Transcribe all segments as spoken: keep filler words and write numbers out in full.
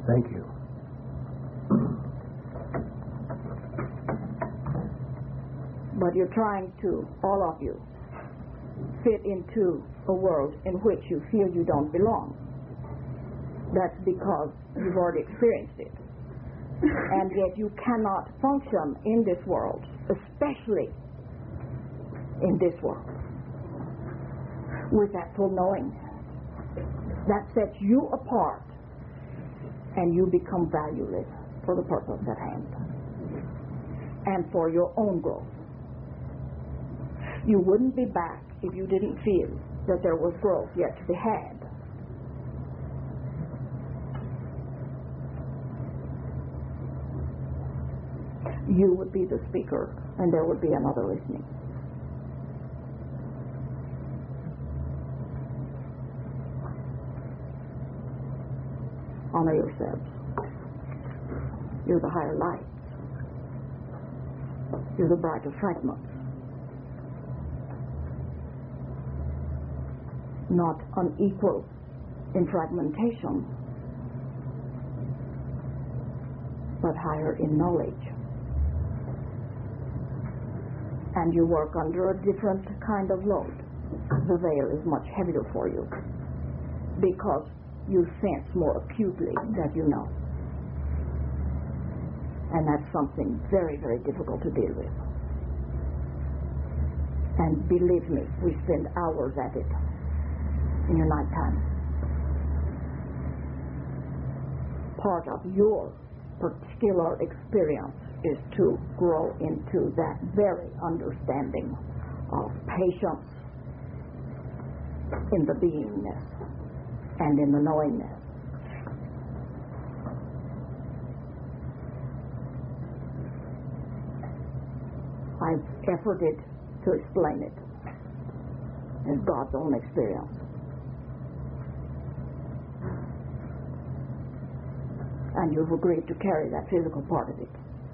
Thank you. But you're trying to, all of you, fit into a world in which you feel you don't belong. That's because you've already experienced it. And yet you cannot function in this world, especially in this world, with that full knowing. That sets you apart, and you become valueless for the purpose at hand and for your own growth. You wouldn't be back if you didn't feel that there was growth yet to be had. You would be the speaker, and there would be another listening. Honor yourselves. You're the higher light. You're the brighter fragments. Not unequal in fragmentation, but higher in knowledge. And you work under a different kind of load. The veil is much heavier for you because you sense more acutely that you know. And that's something very, very difficult to deal with. And believe me, we spend hours at it in your nighttime. Part of your particular experience is to grow into that very understanding of patience in the beingness and in the knowingness. I've efforted to explain it as God's own experience. And you've agreed to carry that physical part of it.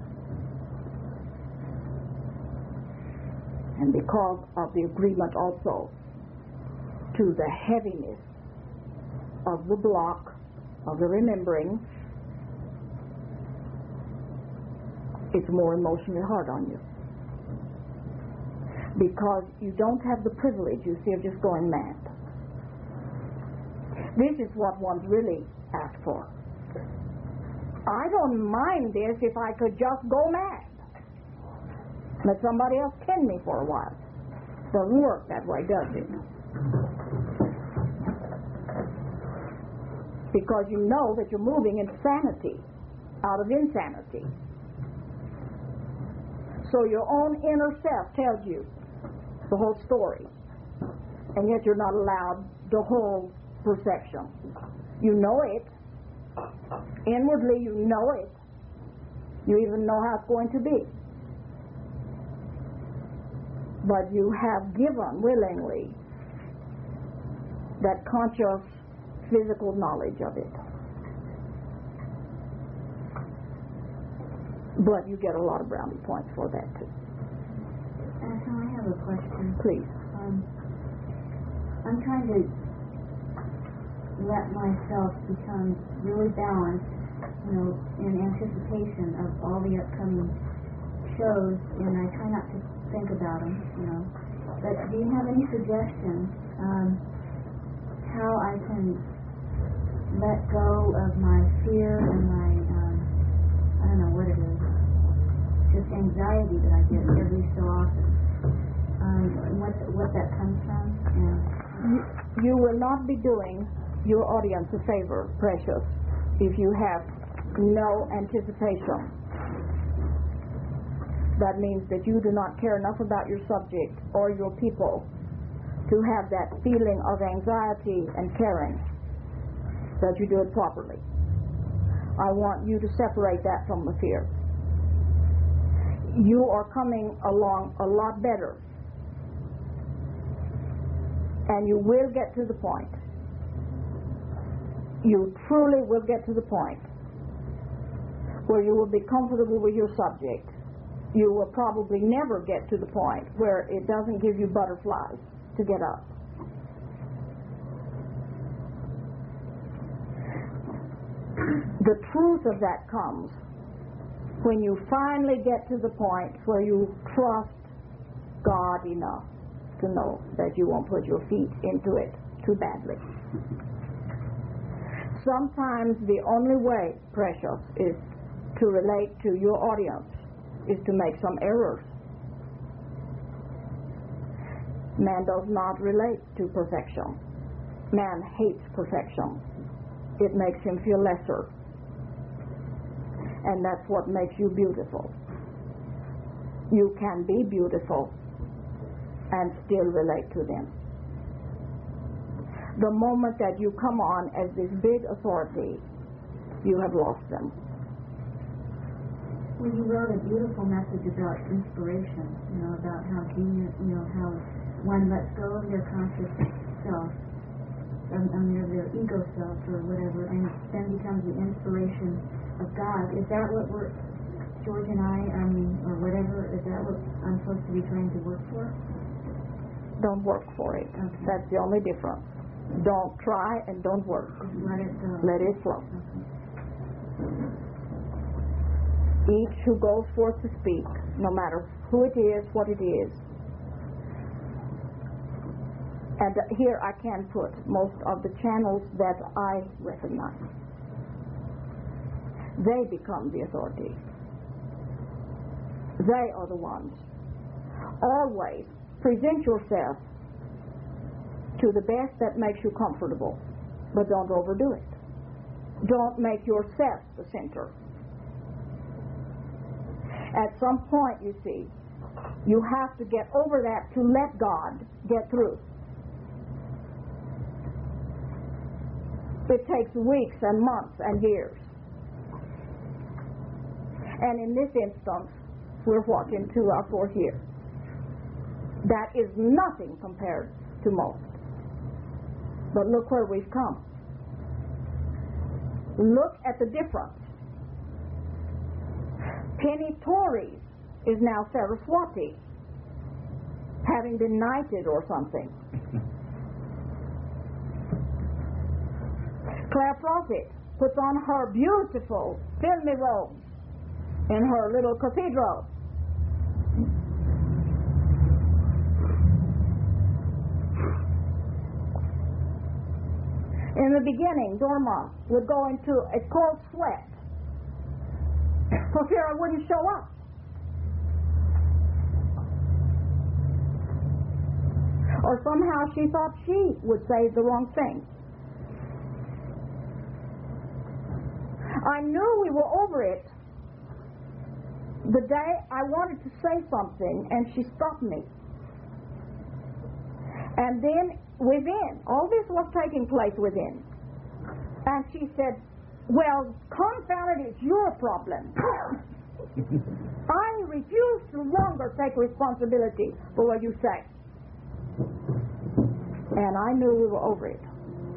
And because of the agreement also to the heaviness of the block, of the remembering, it's more emotionally hard on you. Because you don't have the privilege, you see, of just going mad. This is what one's really asked for. I don't mind this if I could just go mad. Let somebody else tend me for a while. Doesn't work that way, does it? Because you know that you're moving in sanity out of insanity. So your own inner self tells you the whole story, and yet you're not allowed the whole perception. You know it. Inwardly you know it. You even know how it's going to be. But you have given willingly that conscious physical knowledge of it. But you get a lot of brownie points for that too. And so I have a question. Please. Um, I'm trying to let myself become really balanced, you know, in anticipation of all the upcoming shows, and I try not to think about them, you know. But do you have any suggestions um, how I can let go of my fear and my, um, I don't know what it is, just anxiety that I get every so often? Um, and what, what that comes from? Yeah. You, you will not be doing your audience a favor, precious, if you have no anticipation. That means that you do not care enough about your subject or your people to have that feeling of anxiety and caring that you do it properly. I want you to separate that from the fear. You are coming along a lot better, and you will get to the point. You truly will get to the point where you will be comfortable with your subject. You will probably never get to the point where it doesn't give you butterflies to get up. The truth of that comes when you finally get to the point where you trust God enough to know that you won't put your feet into it too badly. Sometimes the only way, precious, is to relate to your audience is to make some errors. Man does not relate to perfection. Man hates perfection. It makes him feel lesser. And that's what makes you beautiful. You can be beautiful and still relate to them. The moment that you come on as this big authority, you have lost them. Well, you wrote a beautiful message about inspiration, you know, about how genius, you know, how one lets go of their conscious self, um, um, their, their ego self or whatever, and then becomes the inspiration of God. Is that what we're, George and I, I mean, or whatever, is that what I'm supposed to be trying to work for? Don't work for it. Okay. That's the only difference. Don't try and don't work. Just let it go. Let it flow. Okay. Each who goes forth to speak, no matter who it is, what it is. And here I can put most of the channels that I recognize. They become the authority. They are the ones. Always present yourself to the best that makes you comfortable, but don't overdo it. Don't make yourself the center. At some point, you see, you have to get over that to let God get through. It takes weeks and months and years. And in this instance, we're what, into our fourth year. That is nothing compared to most. But look where we've come. Look at the difference. Penny Torres is now Saraswati, having been knighted or something. Claire Prophet puts on her beautiful filmy robes in her little cathedral. In the beginning, Dorma would go into a cold sweat for fear I wouldn't show up. Or somehow she thought she would say the wrong thing. I knew we were over it the day I wanted to say something and she stopped me. And then within, all this was taking place within. And she said, well, confound it, it's your problem. I refuse to longer take responsibility for what you say. And I knew we were over it.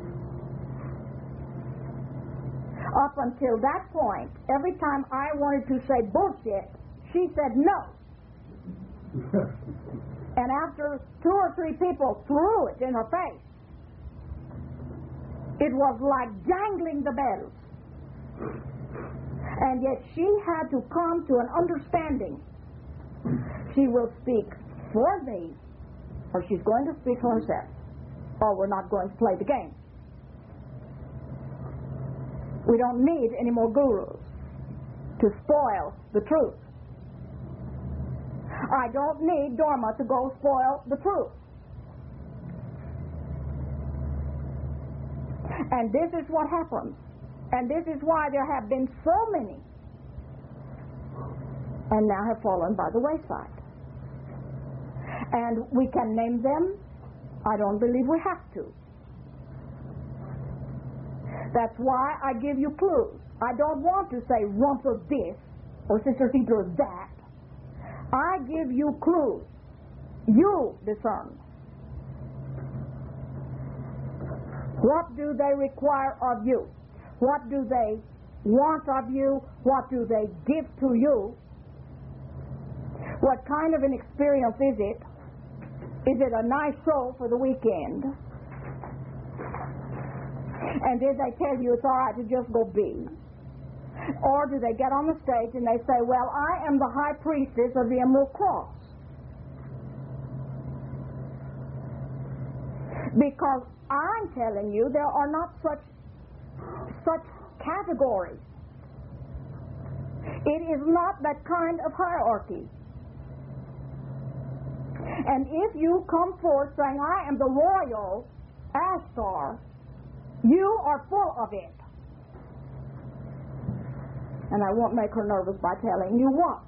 Up until that point, every time I wanted to say bullshit, she said no. And after two or three people threw it in her face, it was like jangling the bells. And yet she had to come to an understanding. She will speak for me, or she's going to speak for herself, or we're not going to play the game. We don't need any more gurus to spoil the truth. I don't need Dorma to go spoil the truth. And this is what happens. And this is why there have been so many and now have fallen by the wayside. And we can name them. I don't believe we have to. That's why I give you clues. I don't want to say Rumpel this or Sister Cedar that. I give you clues. You discern. What do they require of you? What do they want of you? What do they give to you? What kind of an experience is it? Is it a nice show for the weekend? And did they tell you it's all right to just go be? Or do they get on the stage and they say, well, I am the high priestess of the Emerald Cross? Because I'm telling you there are not such such categories. It is not that kind of hierarchy. And if you come forth saying, I am the royal Ashtar, you are full of it. And I won't make her nervous by telling you what.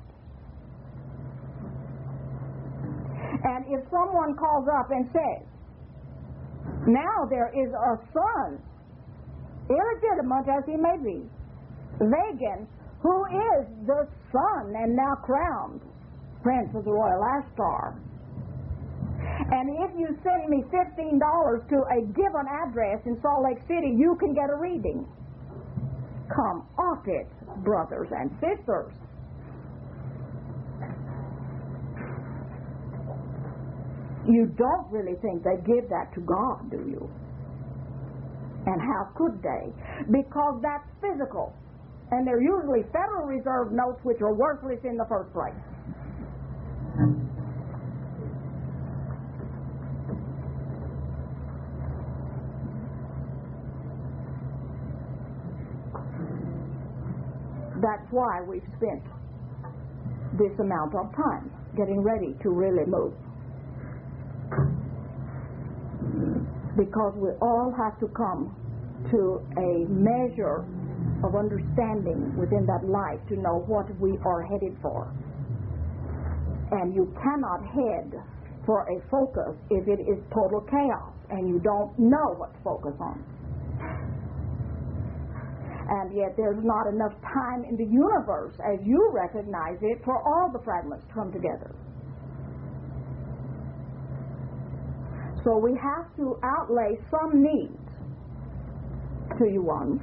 And if someone calls up and says, now there is a son, illegitimate as he may be, Vagan, who is the son and now crowned Prince of the Royal Ashtar. And if you send me fifteen dollars to a given address in Salt Lake City, you can get a reading. Come off it, brothers and sisters. You don't really think they give that to God, do you? And how could they? Because that's physical. And they're usually Federal Reserve notes which are worthless in the first place. That's why we've spent this amount of time getting ready to really move. Because we all have to come to a measure of understanding within that life to know what we are headed for. And you cannot head for a focus if it is total chaos and you don't know what to focus on. And yet there's not enough time in the universe, as you recognize it, for all the fragments to come together. So we have to outlay some needs to you ones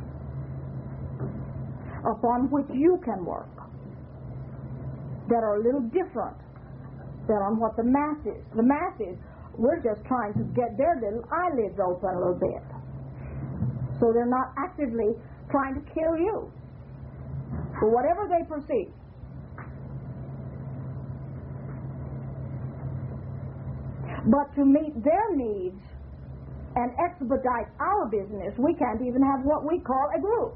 upon which you can work that are a little different than on what the masses. The masses, we're just trying to get their little eyelids open a little bit. So they're not actively trying to kill you for whatever they perceive. But to meet their needs and expedite our business, we can't even have what we call a group.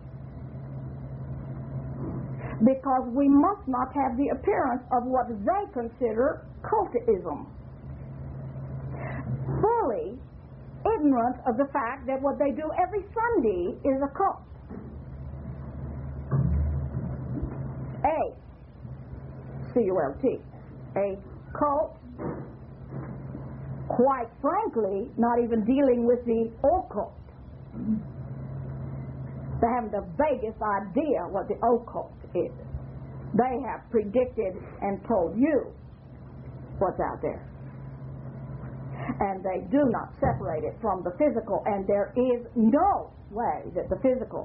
Because we must not have the appearance of what they consider cultism. Fully ignorant of the fact that what they do every Sunday is a cult. A C U L T. A cult. Quite frankly, not even dealing with the occult. They haven't the vaguest idea what the occult is. They have predicted and told you what's out there. And they do not separate it from the physical, and there is no way that the physical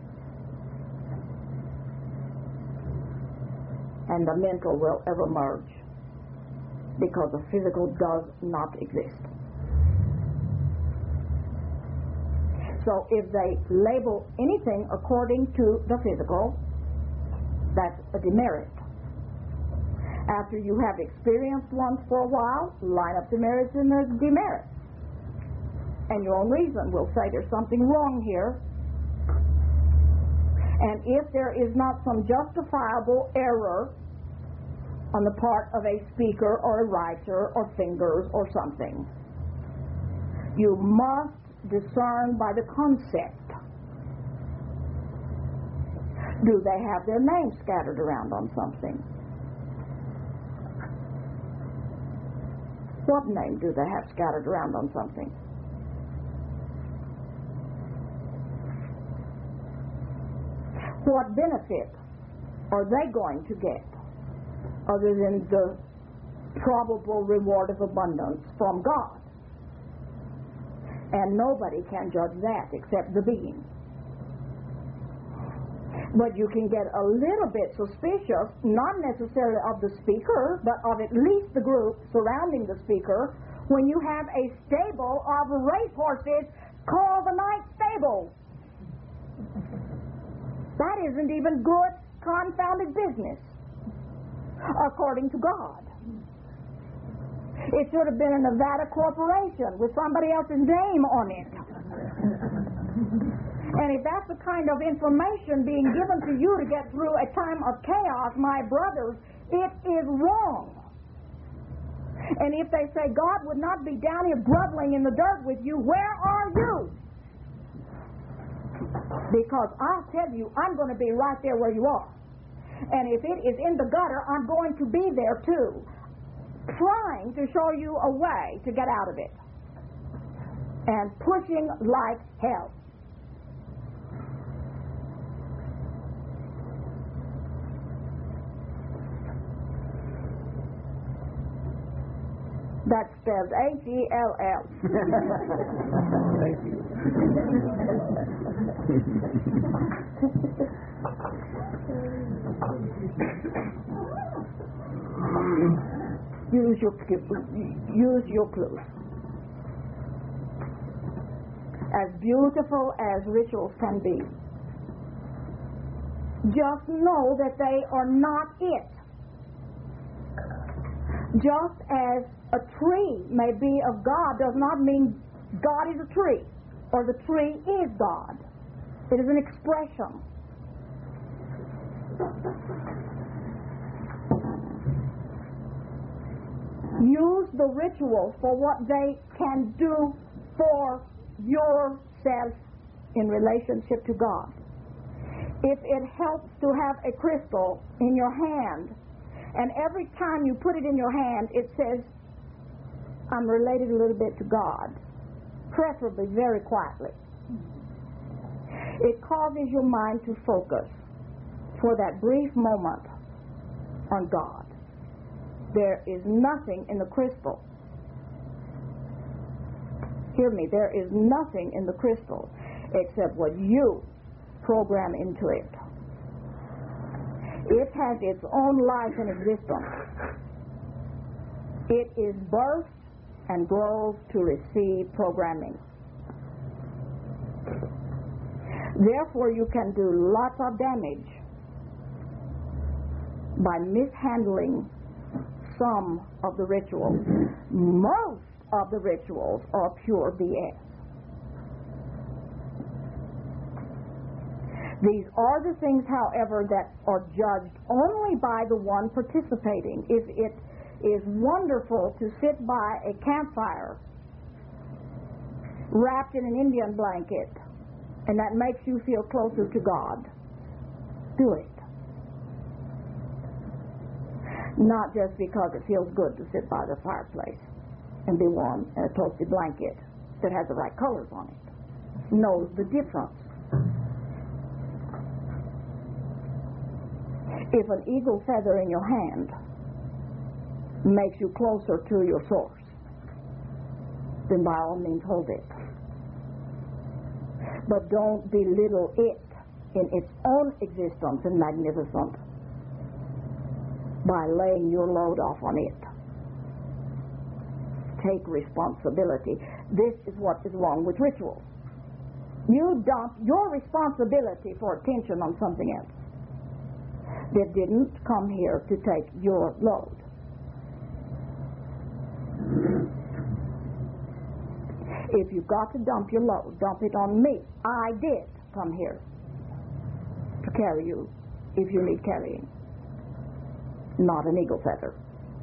and the mental will ever merge, because the physical does not exist. So if they label anything according to the physical, that's a demerit. After you have experienced one for a while, line up the merits and the demerits. And your own reason will say there's something wrong here. And if there is not some justifiable error on the part of a speaker or a writer or fingers or something, you must discern by the concept. Do they have their names scattered around on something? What name do they have scattered around on something? What benefit are they going to get other than the probable reward of abundance from God? And nobody can judge that except the being. But you can get a little bit suspicious, not necessarily of the speaker, but of at least the group surrounding the speaker, when you have a stable of racehorses called the night fables. That isn't even good, confounded business, according to God. It should have been a Nevada corporation with somebody else's name on it. And if that's the kind of information being given to you to get through a time of chaos, my brothers, it is wrong. And if they say God would not be down here groveling in the dirt with you, where are you? Because I'll tell you, I'm going to be right there where you are. And if it is in the gutter, I'm going to be there too, trying to show you a way to get out of it. And pushing like hell. That spells H E L L. Thank you. Use your use your clues. As beautiful as rituals can be, just know that they are not it. Just as a tree may be of God does not mean God is a tree, or the tree is God. It is an expression. Use the rituals for what they can do for yourself in relationship to God. If it helps to have a crystal in your hand, and every time you put it in your hand, it says, I'm related a little bit to God, preferably very quietly. It causes your mind to focus for that brief moment on God. There is nothing in the crystal. Hear me, there is nothing in the crystal except what you program into it. It has its own life and existence. It is birthed and grows to receive programming. Therefore, you can do lots of damage by mishandling some of the rituals. Most of the rituals are pure B S. These are the things, however, that are judged only by the one participating. If it is wonderful to sit by a campfire wrapped in an Indian blanket, and that makes you feel closer to God, do it. Not just because it feels good to sit by the fireplace and be warm in a toasty blanket that has the right colors on it. Knows the difference. If an eagle feather in your hand makes you closer to your source, then by all means hold it. But don't belittle it in its own existence and magnificence by laying your load off on it. Take responsibility. This is what is wrong with rituals. You dump your responsibility for attention on something else that didn't come here to take your load. If you've got to dump your load, dump it on me. I did come here to carry you if you need carrying, not an eagle feather.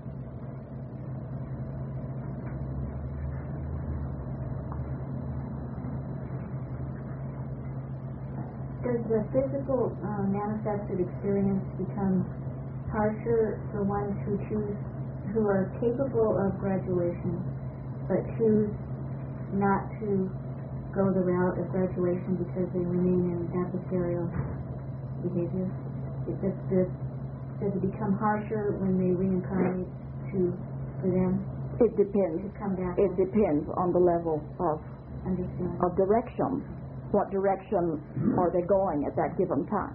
Does the physical uh, manifested experience become harsher for ones who choose, who are capable of graduation, but choose not to go the route of graduation because they remain in adversarial behavior? It does, does, does it become harsher when they reincarnate to, for them? It depends. To come back it depends on the level of, of direction. What direction are they going at that given time?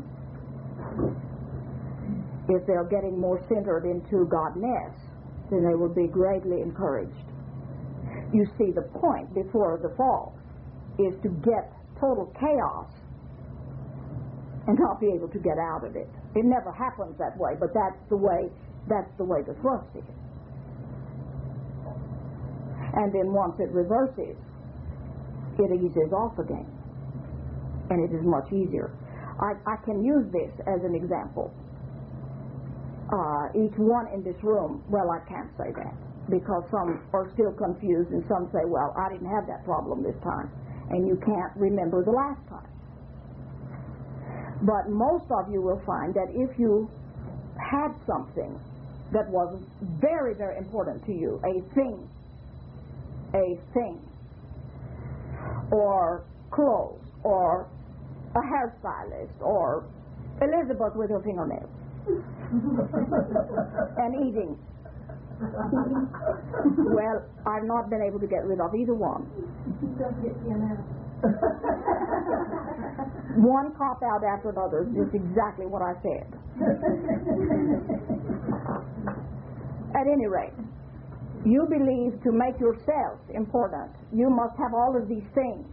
If they're getting more centered into Godness, then they will be greatly encouraged. You see the point before the fall. is to get total chaos and not be able to get out of it. It never happens that way, but that's the way that's the way the thrust is. And then once it reverses, it eases off again. And it is much easier. I, I can use this as an example. Uh, each one in this room, well, I can't say that, because some are still confused and some say, well, I didn't have that problem this time, and you can't remember the last time. But most of you will find that if you had something that was very, very important to you, a thing, a thing, or clothes, or a hairstylist, or Elizabeth with her fingernails, and eating. Well, I've not been able to get rid of either one. One cop out after another, just exactly what I said. At any rate, you believe to make yourself important, you must have all of these things.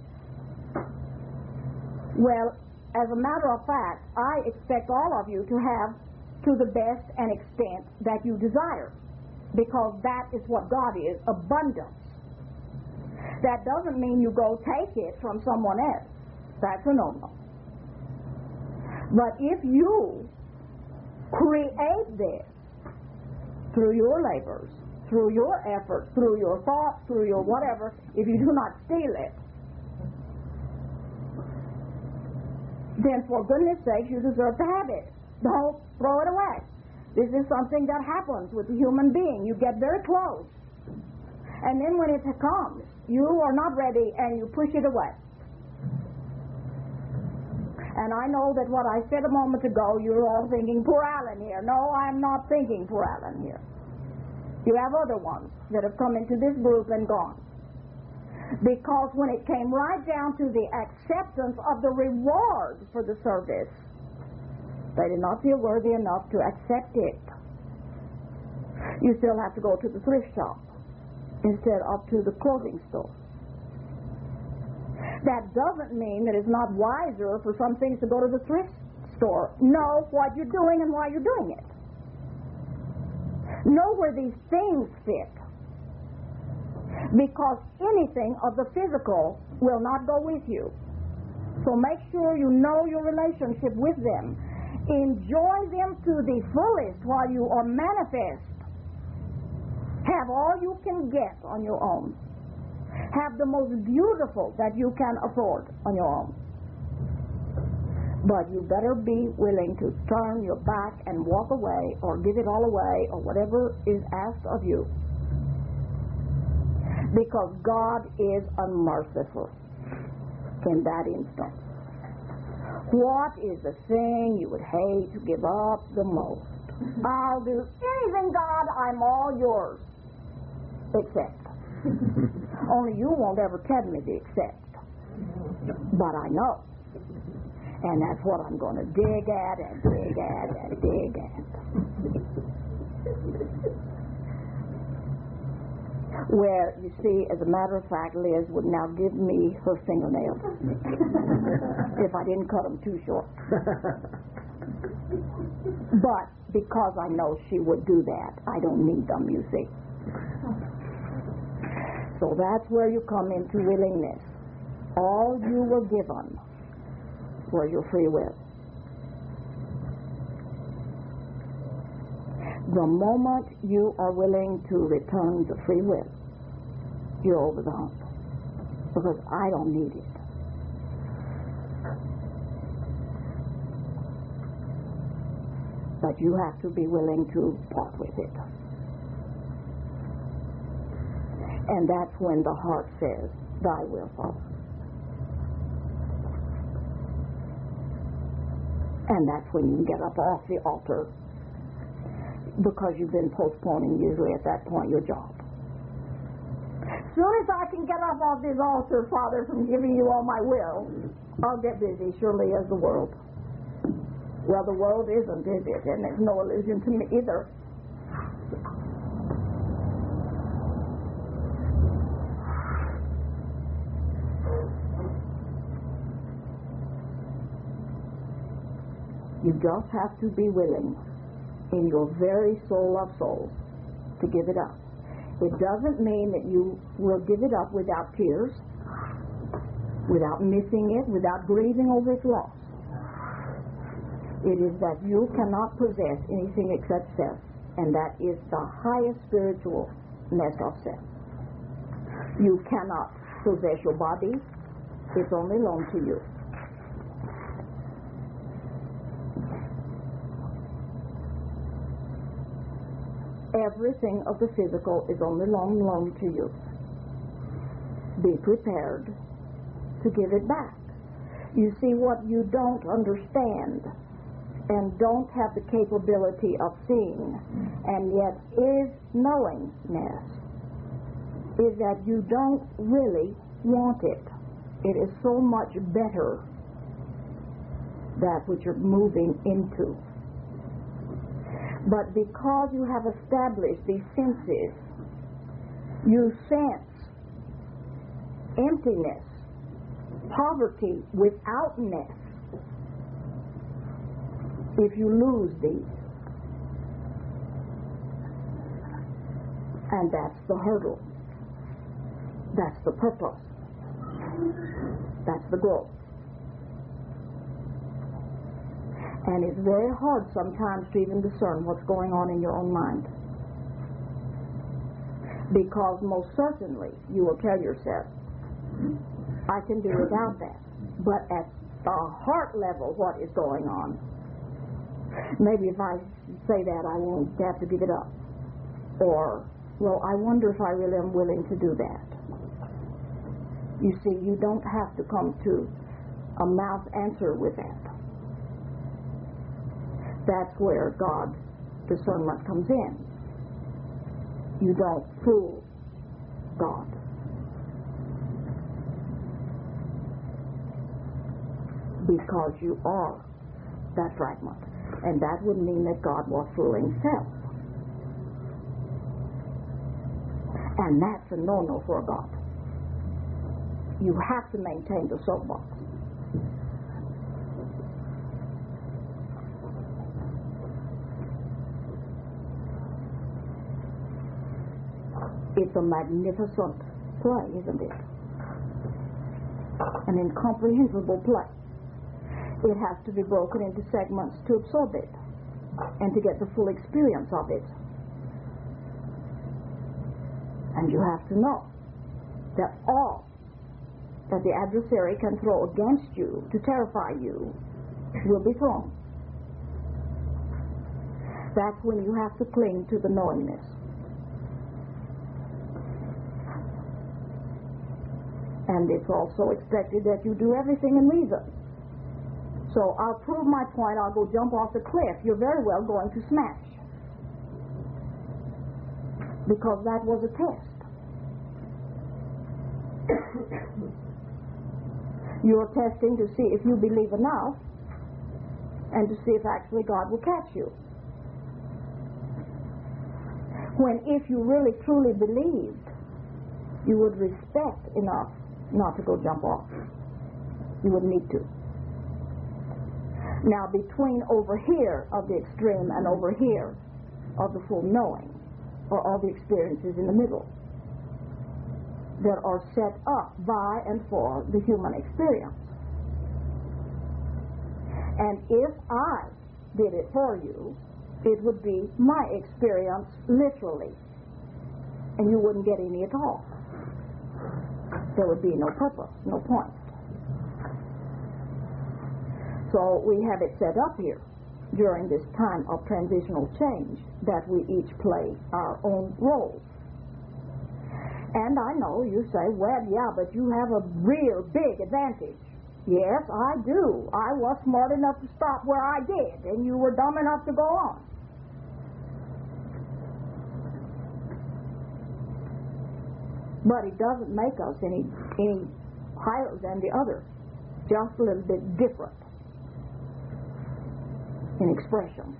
Well, as a matter of fact, I expect all of you to have to the best and extent that you desire, because that is what God is, abundance. That doesn't mean you go take it from someone else. That's a no-no. But if you create this through your labors, through your efforts, through your thoughts, through your whatever, if you do not steal it, then for goodness sake, you deserve to have it. Don't throw it away. This is something that happens with a human being. You get very close, and then when it comes, you are not ready and you push it away. And I know that what I said a moment ago, you're all thinking, poor Alan here. No, I'm not thinking poor Alan here. You have other ones that have come into this group and gone. Because when it came right down to the acceptance of the reward for the service, they did not feel worthy enough to accept it. You still have to go to the thrift shop instead of to the clothing store. That doesn't mean that it's not wiser for some things to go to the thrift store. Know what you're doing and why you're doing it. Know where these things fit. Because anything of the physical will not go with you. So make sure you know your relationship with them. Enjoy them to the fullest while you are manifest. Have all you can get on your own. Have the most beautiful that you can afford on your own. But you better be willing to turn your back and walk away, or give it all away, or whatever is asked of you. Because God is unmerciful in that instance. What is the thing you would hate to give up the most? I'll do anything, God, I'm all yours. Except. Only you won't ever tell me the except. But I know. And that's what I'm going to dig at and dig at and dig at. Where, you see, as a matter of fact, Liz would now give me her fingernails if I didn't cut them too short. But because I know she would do that, I don't need them, you see. So that's where you come into willingness. All you were given was your free will. The moment you are willing to return the free will, you're over the hump. Because I don't need it. But you have to be willing to part with it. And that's when the heart says, thy will, Father. And that's when you get up off the altar, because you've been postponing usually at that point your job. As soon as I can get up off this altar, Father, from giving you all my will, I'll get busy, surely as the world. Well, the world isn't, is it? And there's no illusion to me either. You just have to be willing in your very soul of souls to give it up. It doesn't mean that you will give it up without tears, without missing it, without grieving over its loss. It is that you cannot possess anything except self, and that is the highest spiritualness of self. You cannot possess your body. It's only loaned to you. Everything of the physical is only loaned loaned to you. Be prepared to give it back. You see, what you don't understand and don't have the capability of seeing, and yet is knowingness, is that you don't really want it. It is so much better that which you're moving into. But because you have established these senses, you sense emptiness, poverty withoutness. If you lose these, and that's the hurdle, that's the purpose, that's the growth. And it's very hard sometimes to even discern what's going on in your own mind, because most certainly you will tell yourself, I can do without that. But at the heart level, what is going on? Maybe if I say that, I won't have to give it up. Or, well, I wonder if I really am willing to do that. You see, you don't have to come to a mouth answer with that. That's where God's discernment comes in. You don't fool God. Because you are that fragment. And that would mean that God was fooling self. And that's a no-no for God. You have to maintain the soapbox. It's a magnificent play, isn't it? An incomprehensible play. It has to be broken into segments to absorb it and to get the full experience of it. And you have to know that all that the adversary can throw against you to terrify you will be thrown. That's when you have to cling to the knowingness. And it's also expected that you do everything in reason. So I'll prove my point, I'll go jump off the cliff. You're very well going to smash. Because that was a test. You're testing to see if you believe enough and to see if actually God will catch you. When if you really truly believed, you would respect enough not to go jump off. You would need to. Now, between over here of the extreme and over here of the full knowing, or all the experiences in the middle that are set up by and for the human experience. And if I did it for you, it would be my experience literally, and you wouldn't get any at all. There would be no purpose, no point. So we have it set up here during this time of transitional change that we each play our own roles. And I know you say, well, yeah, but you have a real big advantage. Yes, I do. I was smart enough to stop where I did, and you were dumb enough to go on. But it doesn't make us any, any higher than the other, just a little bit different in expression.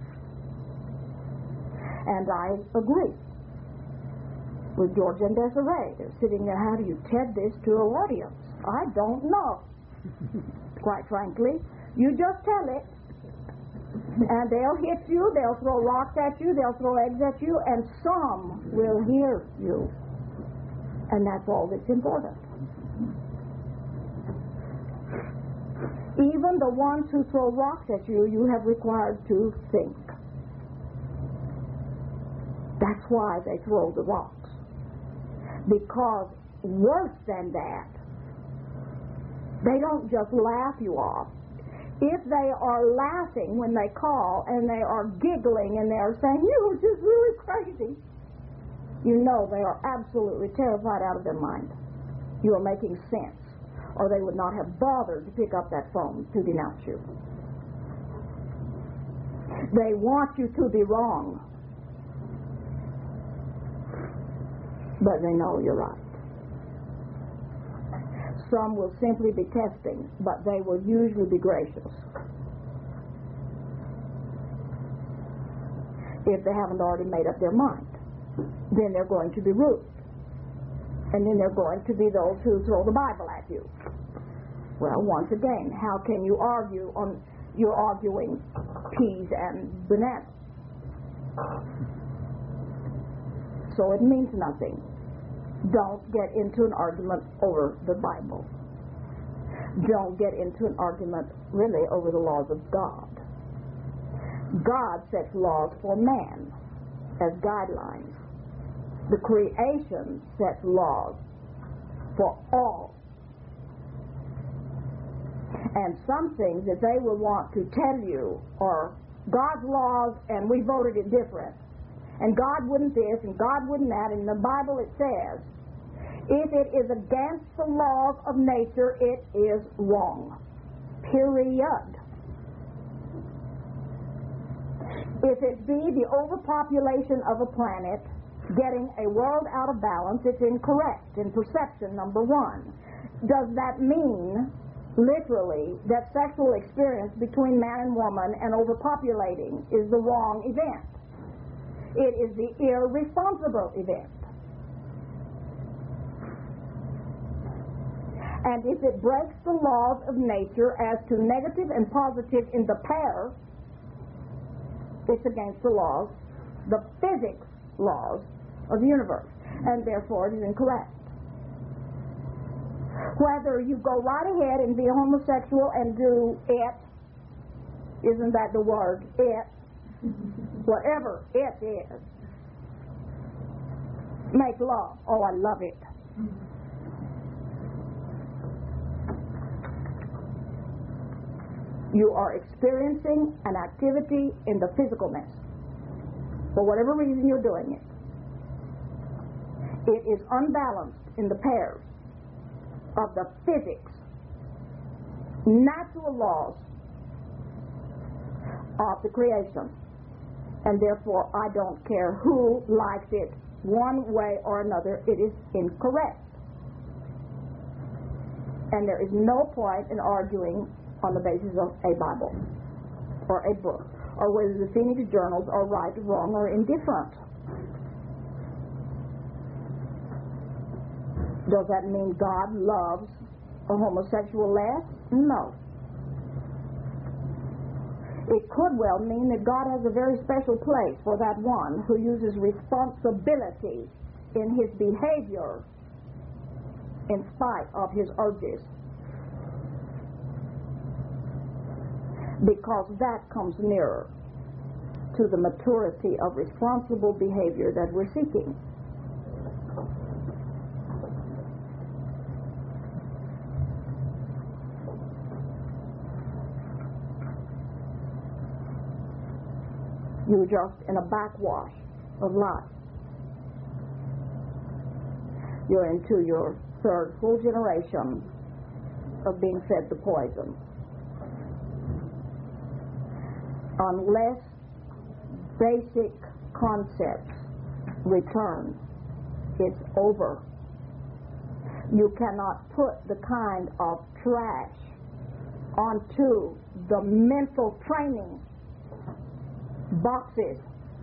And I agree with George and Desiree. They're sitting there, how do you tell this to an audience? I don't know. Quite frankly, you just tell it. And they'll hit you, they'll throw rocks at you, they'll throw eggs at you, and some will hear you. And that's all that's important. Even the ones who throw rocks at you, you have required to think. That's why they throw the rocks. Because worse than that, they don't just laugh you off. If they are laughing when they call and they are giggling and they are saying, you were just really crazy, you know they are absolutely terrified out of their mind. You are making sense, or they would not have bothered to pick up that phone to denounce you. They want you to be wrong, but they know you're right. Some will simply be testing, but they will usually be gracious. If they haven't already made up their mind, then they're going to be rude. And then they're going to be those who throw the Bible at you. Well, once again, how can you argue on, you're arguing peas and bananas? So it means nothing. Don't get into an argument over the Bible. Don't get into an argument really over the laws of God. God sets laws for man as guidelines. The creation sets laws for all. And some things that they will want to tell you are God's laws and we voted it different. And God wouldn't this and God wouldn't that. And in the Bible it says, if it is against the laws of nature, it is wrong. Period. If it be the overpopulation of a planet getting a world out of balance, it's incorrect in perception, number one. Does that mean, literally, that sexual experience between man and woman and overpopulating is the wrong event? It is the irresponsible event. And if it breaks the laws of nature as to negative and positive in the pair, it's against the laws, the physics laws of the universe, and therefore it is incorrect. Whether you go right ahead and be a homosexual and do it, isn't that the word, it, whatever it is, make love, oh I love it. You are experiencing an activity in the physicalness. For whatever reason you're doing it. It is unbalanced in the pairs of the physics, natural laws of the creation. And therefore I don't care who likes it one way or another, it is incorrect. And there is no point in arguing on the basis of a Bible or a book, or whether the Phoenix Journals are right, wrong, or indifferent. Does that mean God loves a homosexual less? No. It could well mean that God has a very special place for that one who uses responsibility in his behavior in spite of his urges. Because that comes nearer to the maturity of responsible behavior that we're seeking. You're just in a backwash of life. You're into your third full generation of being fed the poison. Unless basic concepts return, it's over. You cannot put the kind of trash onto the mental training boxes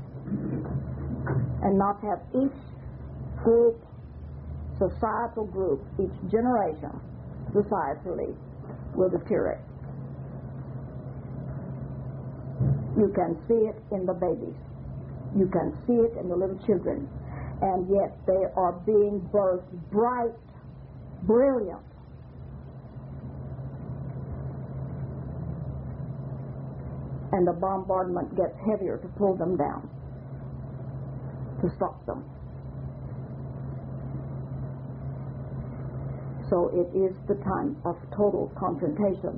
and not have each group, societal group, each generation societally will deteriorate. You can see it in the babies. You can see it in the little children. And yet they are being birthed bright, brilliant. And the bombardment gets heavier to pull them down, to stop them. So it is the time of total confrontation.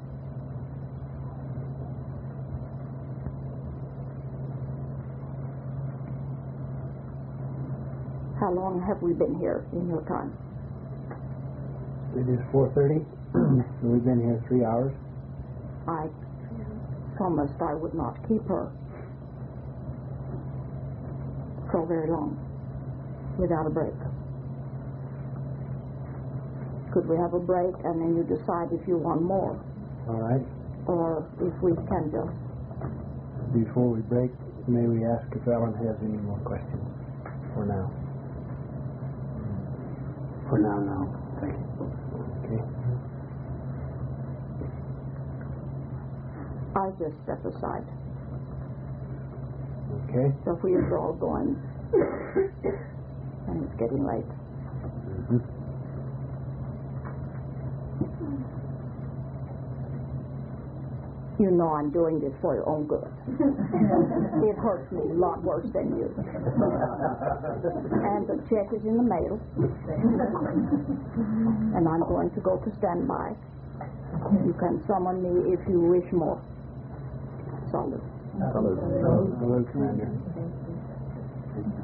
How long have we been here in your time? It is four thirty. We've been here three hours. I promised I would not keep her so very long without a break. Could we have a break and then you decide if you want more? All right. Or if we can just... Before we break, may we ask if Ellen has any more questions for now? For now, no. Thank you. Okay. I just step aside. Okay. So if we are all going, and it's getting late. Mm-hmm. You know I'm doing this for your own good. It hurts me a lot worse than you. And the check is in the mail. And I'm going to go to standby. You can summon me if you wish more. Salute. Salute. Salute, Commander.